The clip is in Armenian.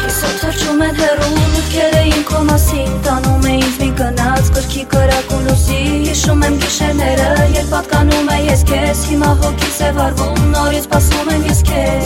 Սոտ հրճում են հեռու մտքեր էին քո մասին Տանում է ինձ մի գնաց գրքի կրակ ու լուսի Հիշում եմ գիշերները երբ պատկանում է ես քեզ Հիմա հոգիս է վարվում նորից սպասում եմ ես քեզ